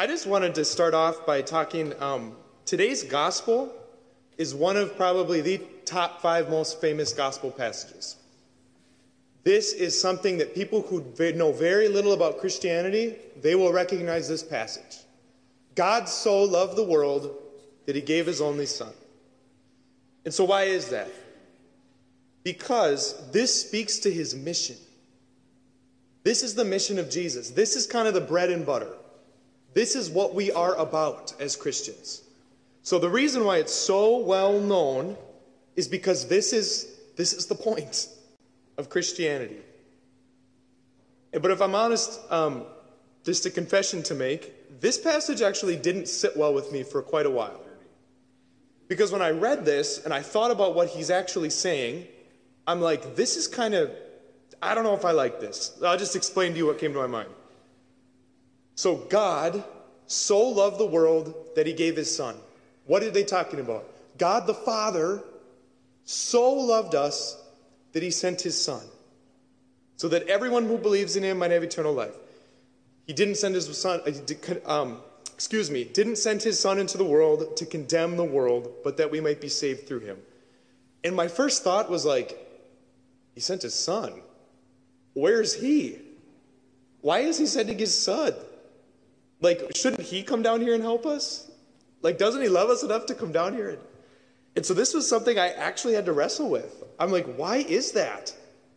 I just wanted to start off by talking, today's gospel is one of probably the top 5 most famous gospel passages. This is something that people who know very little about Christianity, they will recognize this passage. God so loved the world that he gave his only son. And so why is that? Because this speaks to his mission. This is the mission of Jesus. This is kind of the bread and butter. This is what we are about as Christians. So the reason why it's so well known is because this is the point of Christianity. But if I'm honest, just a confession to make, this passage actually didn't sit well with me for quite a while. Because when I read this and I thought about what he's actually saying, I'm like, this is kind of, I don't know if I like this. I'll just explain to you what came to my mind. So God so loved the world that he gave his son. What are they talking about? God the Father so loved us that he sent his son, so that everyone who believes in him might have eternal life. He didn't send his son, didn't send his son into the world to condemn the world, but that we might be saved through him. And my first thought was like, he sent his son. Where's he? Why is he sending his son? Like, shouldn't he come down here and help us? Like, doesn't he love us enough to come down here? And so this was something I actually had to wrestle with. I'm like, why is that?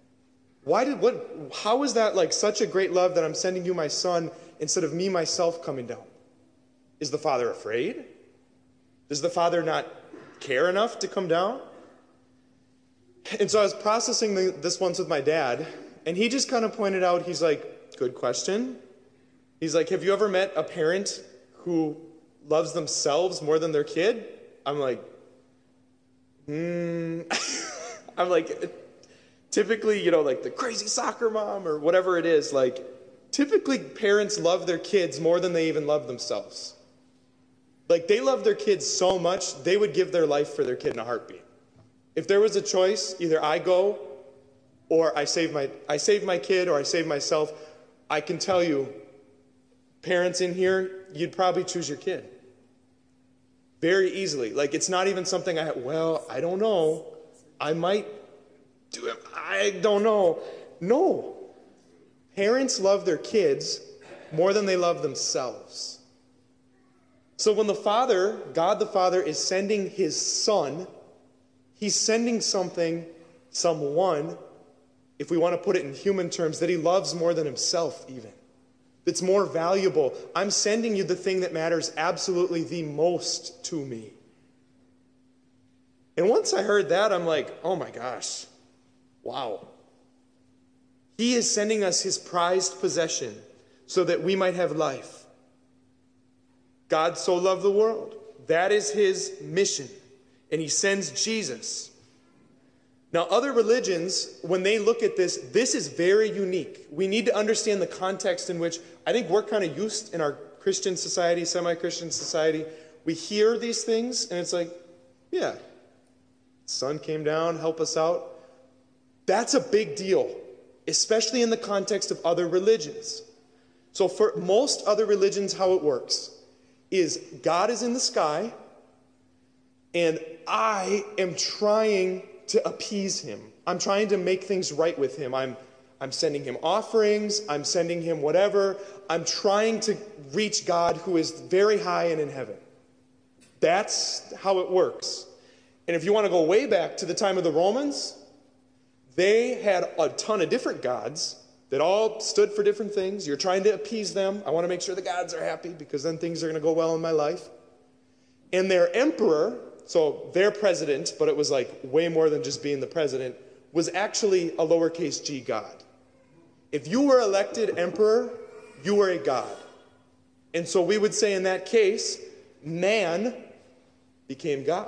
How is that like such a great love that I'm sending you my son instead of me myself coming down? Is the Father afraid? Does the Father not care enough to come down? And so I was processing this once with my dad, and he just kind of pointed out, he's like, good question. He's like, have you ever met a parent who loves themselves more than their kid? I'm like, I'm like, typically, like the crazy soccer mom or whatever it is, like, typically parents love their kids more than they even love themselves. Like, they love their kids so much, they would give their life for their kid in a heartbeat. If there was a choice, either I go or I save my kid or I save myself, I can tell you, parents in here, you'd probably choose your kid. Very easily. Like, it's not even something I don't know. I might do it. I don't know. No. Parents love their kids more than they love themselves. So when the Father, God the Father, is sending his son, he's sending someone, if we want to put it in human terms, that he loves more than himself even. That's more valuable. I'm sending you the thing that matters absolutely the most to me. And once I heard that, I'm like, oh my gosh, wow. He is sending us his prized possession so that we might have life. God so loved the world. That is his mission. And he sends Jesus. Now, other religions, when they look at this, this is very unique. We need to understand the context in which I think we're kind of used in our Christian society, semi-Christian society. We hear these things, and it's like, yeah, Son came down, help us out. That's a big deal, especially in the context of other religions. So for most other religions, how it works is God is in the sky, and I am trying to appease him. I'm trying to make things right with him. I'm sending him offerings. I'm sending him whatever. I'm trying to reach God who is very high and in heaven. That's how it works. And if you want to go way back to the time of the Romans, they had a ton of different gods that all stood for different things. You're trying to appease them. I want to make sure the gods are happy because then things are going to go well in my life. And their emperor, so their president, but it was like way more than just being the president, was actually a lowercase g god. If you were elected emperor, you were a god. And so we would say in that case, man became God.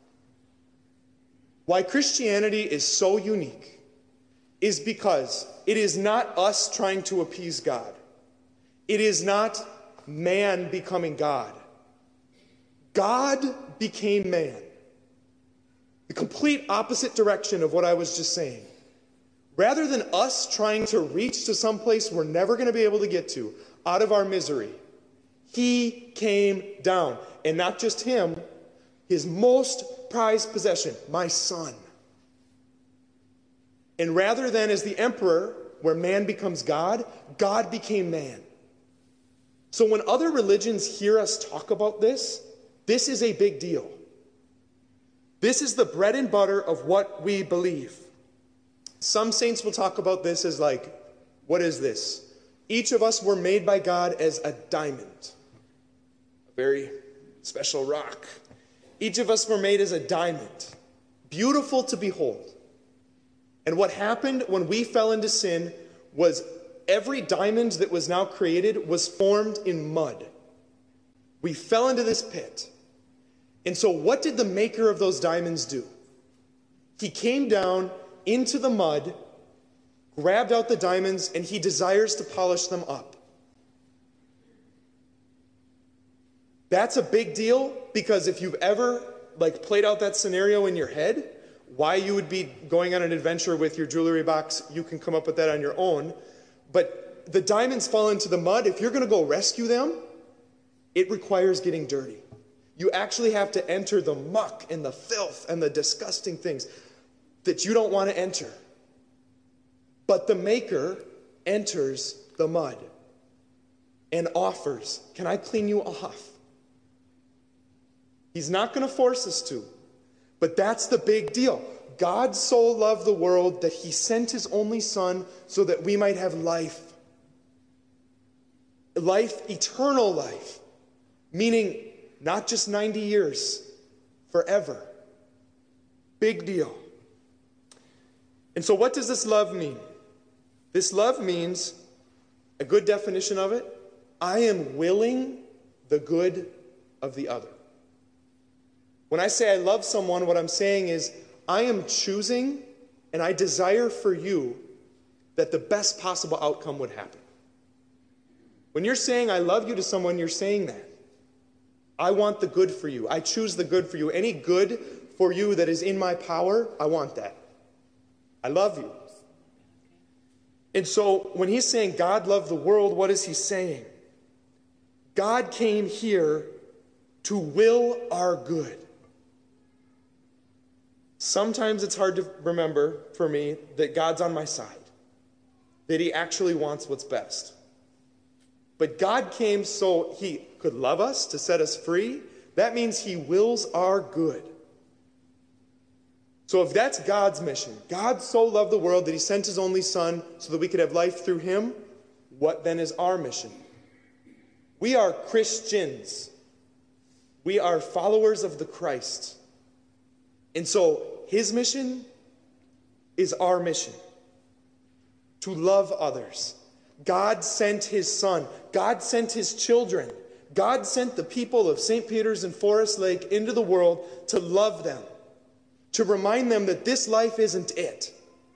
Why Christianity is so unique is because it is not us trying to appease God. It is not man becoming God. God became man. The complete opposite direction of what I was just saying. Rather than us trying to reach to some place we're never going to be able to get to, out of our misery, He came down. And not just him, his most prized possession, my son. And rather than as the emperor, where man becomes God, God became man. So when other religions hear us talk about this is a big deal. This is the bread and butter of what we believe. Some saints will talk about this as like, what is this? Each of us were made by God as a diamond, a very special rock. Each of us were made as a diamond, beautiful to behold. And what happened when we fell into sin was every diamond that was now created was formed in mud. We fell into this pit. And so what did the maker of those diamonds do? He came down into the mud, grabbed out the diamonds, and he desires to polish them up. That's a big deal, because if you've ever played out that scenario in your head, why you would be going on an adventure with your jewelry box, you can come up with that on your own. But the diamonds fall into the mud. If you're going to go rescue them, it requires getting dirty. You actually have to enter the muck and the filth and the disgusting things that you don't want to enter. But the maker enters the mud and offers, can I clean you off? He's not going to force us to, but that's the big deal. God so loved the world that he sent his only son so that we might have life. Life, eternal life, meaning not just 90 years, forever. Big deal. And so what does this love mean? This love means, a good definition of it, I am willing the good of the other. When I say I love someone, what I'm saying is I am choosing and I desire for you that the best possible outcome would happen. When you're saying I love you to someone, you're saying that. I want the good for you. I choose the good for you. Any good for you that is in my power, I want that. I love you. And so when he's saying God loved the world, what is he saying? God came here to will our good. Sometimes it's hard to remember for me that God's on my side, that he actually wants what's best. But God came so he could love us, to set us free. That means he wills our good. So if that's God's mission, God so loved the world that he sent his only son so that we could have life through him, what then is our mission? We are Christians. We are followers of the Christ. And so his mission is our mission, to love others. God sent his son. God sent his children. God sent the people of St. Peter's and Forest Lake into the world to love them, to remind them that this life isn't it.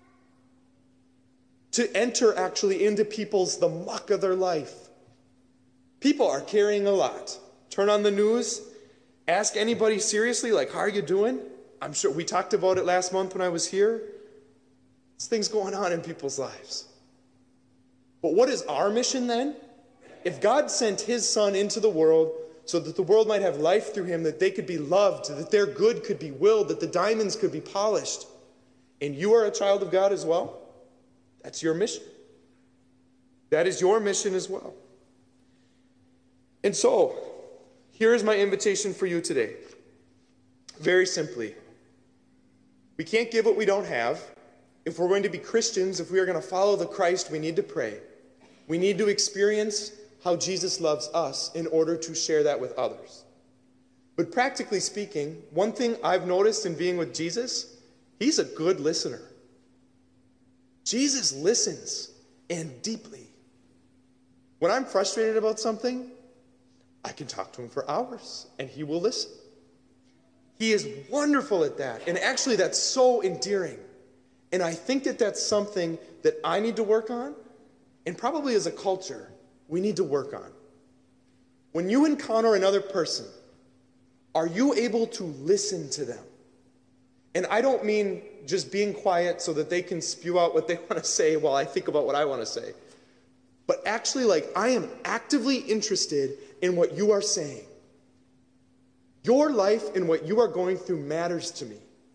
To enter actually into the muck of their life. People are carrying a lot. Turn on the news, ask anybody seriously, how are you doing? I'm sure we talked about it last month when I was here. There's things going on in people's lives. But what is our mission then? If God sent his son into the world so that the world might have life through him, that they could be loved, that their good could be willed, that the diamonds could be polished, and you are a child of God as well, that's your mission. That is your mission as well. And so, here is my invitation for you today. Very simply, we can't give what we don't have. If we're going to be Christians, if we are going to follow the Christ, we need to pray. We need to experience how Jesus loves us in order to share that with others. But practically speaking, one thing I've noticed in being with Jesus, he's a good listener. Jesus listens, and deeply. When I'm frustrated about something, I can talk to him for hours, and he will listen. He is wonderful at that, and actually that's so endearing. And I think that that's something that I need to work on, and probably as a culture, we need to work on. When you encounter another person, are you able to listen to them? And I don't mean just being quiet so that they can spew out what they want to say while I think about what I want to say. But actually, I am actively interested in what you are saying. Your life and what you are going through matters to me.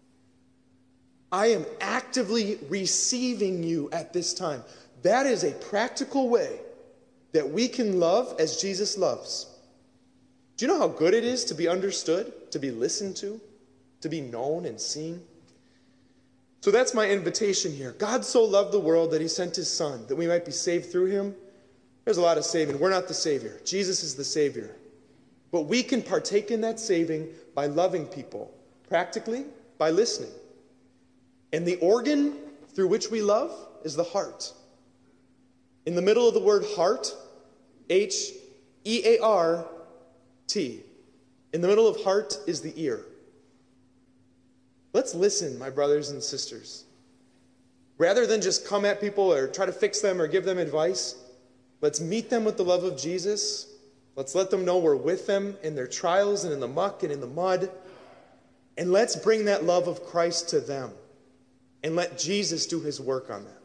I am actively receiving you at this time. That is a practical way that we can love as Jesus loves. Do you know how good it is to be understood, to be listened to be known and seen? So that's my invitation here. God so loved the world that he sent his son, that we might be saved through him. There's a lot of saving. We're not the Savior. Jesus is the Savior. But we can partake in that saving by loving people, practically by listening. And the organ through which we love is the heart. In the middle of the word heart, H-E-A-R-T. In the middle of heart is the ear. Let's listen, my brothers and sisters. Rather than just come at people or try to fix them or give them advice, let's meet them with the love of Jesus. Let's let them know we're with them in their trials and in the muck and in the mud. And let's bring that love of Christ to them. And let Jesus do his work on them.